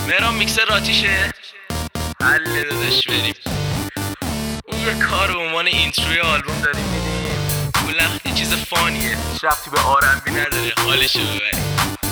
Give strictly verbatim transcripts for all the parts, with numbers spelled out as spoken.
مهران میکسر آتیشه حل داداش بریم اون یه کار به عنوان اینتروی آلبوم داریم میدیم کلا یه چیز فانیه ربطی به آر ام بی نداره حالشو ببریم.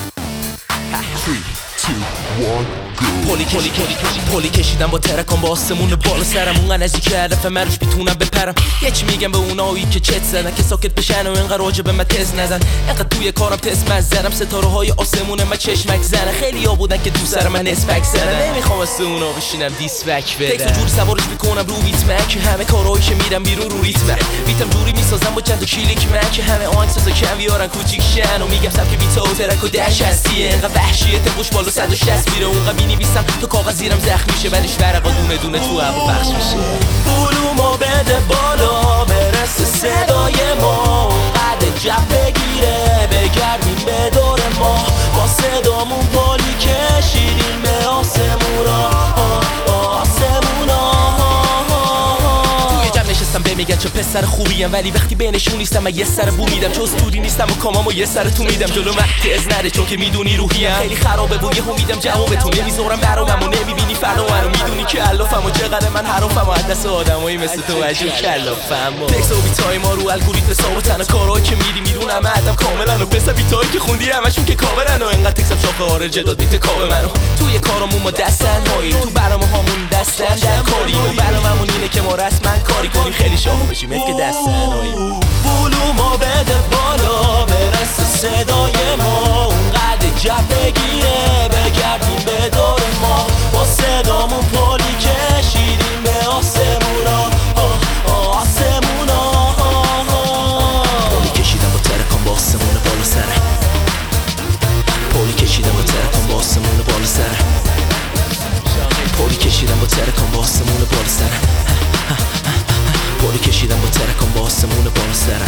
پولی پولی پولی پولی کشیدم با ترکم با آسمون بالا سرم اونقدر نزدیک هدف من روش بتونم بپرم. یه چی میگم به اونایی که چت زدن که ساکت بشن و اینقدر راجع به من تز نزن. اینقدر توی کارم تست مزدرم ستاره های آسمون من چشمک زنه. خیلی ها بودن که تو سر من نسبک زدن نمیخوام واسه اونا بشینم دیسبک بدم. تکس جور سوارش میکنم رو بیتمک همه کارهایی که میرم بیرون رو ریتم بیتم جوری میسازم با چند تا کلیک مک همه آهنگسازا کم بیارن کوچیک شن و میگم سبک بیتا و ترک و دش هستیه. اینقدر وحشیه تمپوش بالا صد و شصت میره اونقدر مینویسم تو کاغذ زیرم زخم میشه بعدش ورقا دونه دونه تو هوا پخش میشه. بولومو بده بالا برسه صدای ما اونقدر جب بگیره بگردیم به دور ما با صدامون پالی کشیدیم به آسمونا آسمونا. توی جمع نشستم بمیگن چه پسر خوبیم ولی وقتی بینشون نیستم من یه سر بو میدم چون استودی نیستم و کامامو یه سر تو میدم جلو مهدی از نره چون که میدونی روحیم خیلی خرابه و یهو میدم جوابتون نمیذارم برامم و نمیبینی فردا منو میدونی که علافم و چقدر من حرفم و از دست آدمایی مثل تو عجب کلافم. تکس و بیتای ما رو الگوریتم ثابتن کارهایی که میری میدونم عدم کاملا و پس بیتایی که خوندی همشون که کاورن و اینقدر تکسم شاخه خارج داد بیت کاوه منو توی کارامون ما دستن هایی تو برنامه‌هامون دستن در کاری و برنامه‌مون اینه که ما رسما کاری کنیم خیلی شاخه بشیم که دستن هایی. بولومو بده بالا برسه صدای ما اونقدر جب بگیره بگردیم به دور ما با صدامون پالی کشیدیم به آسمونا آسمونا. پالی کشیدم با ترکم با آسمون بالا سره پالی کشیدم با ترکم با آسمون بالا سره پالی کشیدم با ترکم با آسمون بالا سره پالی کشیدم با ترکم با آسمون بالا سره.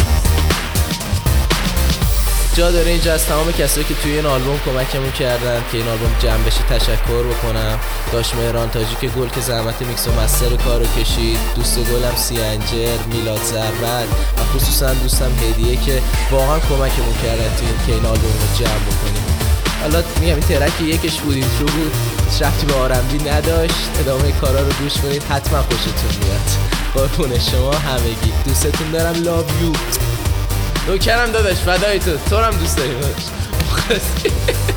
جا داره اینجا از تمام کسایی که توی این آلبوم کمکمون کردن که این آلبوم جمع بشه تشکر بکنم. داش مهران تاجی که گل که زحمت میکس و مستر کارو کشید، دوست گلم سینجر، میلاد زربند و خصوصا دوستم هدیه که واقعا کمکمون کردن توی این که این آلبوم رو جمع بکنیم. حالا میگم این ترک یکش بود اینترو بود ربطی به آر ام بی نداشت. ادامه کارا رو گوش کنید حتما خوشتون میاد. قربون شما همگی دوستتون دارم. love you. نوکرم داداش فدای تو تو هم دوست داری داداش.